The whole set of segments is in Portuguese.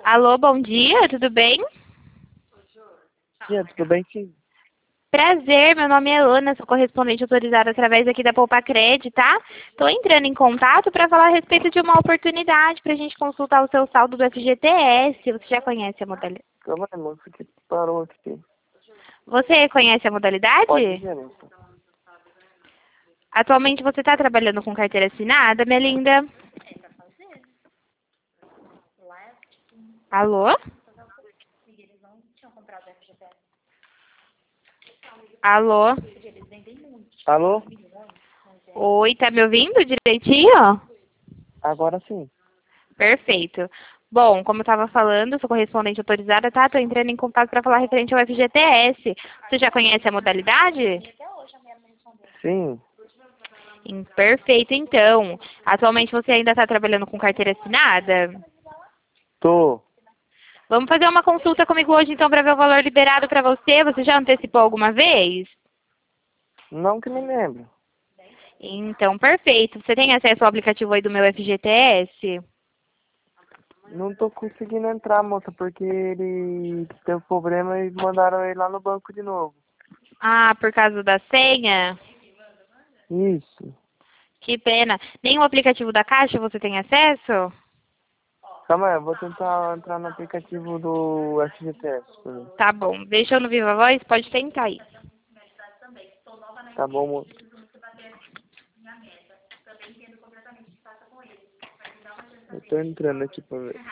Alô, bom dia, tudo bem? Tia, tudo bem, sim? Prazer, meu nome é Ana, sou correspondente autorizada através aqui da Poupacred, tá? Estou entrando em contato para falar a respeito de uma oportunidade para a gente consultar o seu saldo do FGTS. Você já conhece a modalidade? Calma aí, moço, que parou aqui. Você conhece a Pode modalidade? dizer, moça. Atualmente você está trabalhando com carteira assinada, minha linda? Alô? Alô? Alô? Oi, tá me ouvindo direitinho? Agora sim. Perfeito. Bom, como eu estava falando, sou correspondente autorizada, tá? Estou entrando em contato para falar referente ao FGTS. Você já conhece a modalidade? Sim, Perfeito, então. Atualmente você ainda está trabalhando com carteira assinada? tô. Vamos fazer uma consulta comigo hoje, então, para ver o valor liberado para você. Você já antecipou alguma vez? Não que me lembro. Então, perfeito. Você tem acesso ao aplicativo aí do meu FGTS? Não tô conseguindo entrar, moça, porque ele teve problema e mandaram ele lá no banco de novo. Ah, por causa da senha? Isso. Que pena. Nem o aplicativo da Caixa você tem acesso? Calma aí, eu vou tentar entrar no aplicativo do FGTS. Tá bom. Deixa eu no Viva Voz, pode tentar aí. Tá bom, moça. Eu tô entrando aqui pra ver.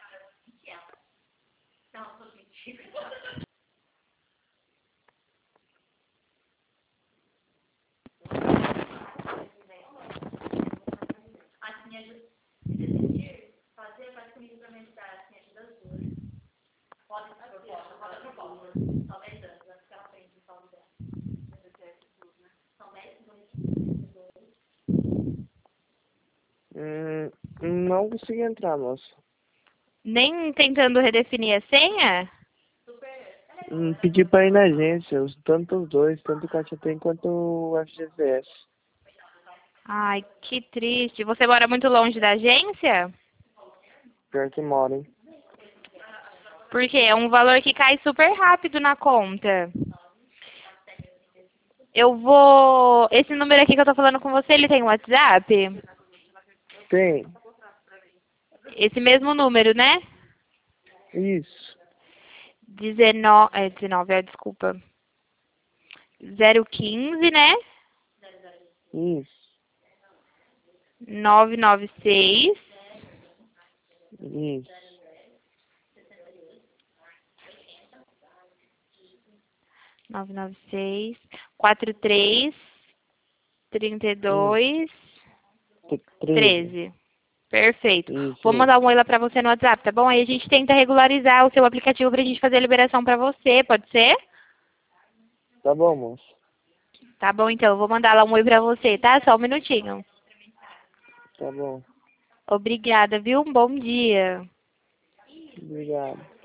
Não consegui entrar, moça. Nem tentando redefinir a senha? Pedi pra ir na agência, tanto os dois, tanto o Caixa Tem quanto o FGTS. Ai, que triste. Você mora muito longe da agência? Pior que mora, hein? Porque é um valor que cai super rápido na conta. Eu vou... Esse número aqui que eu tô falando com você, ele tem WhatsApp? Tem. Esse mesmo número, né? Isso. 19, desculpa. 015, né? Isso. 996 Isso. 996 43 Isso. 32 13. 13. Perfeito. Isso Vou aí. mandar um oi lá pra você no WhatsApp, tá bom? Aí a gente tenta regularizar o seu aplicativo pra gente fazer a liberação pra você, pode ser? Tá bom, moço. Tá bom, então. Eu vou mandar lá um oi pra você, tá? Só um minutinho. Tá bom. Obrigada, viu? Um bom dia. Obrigado.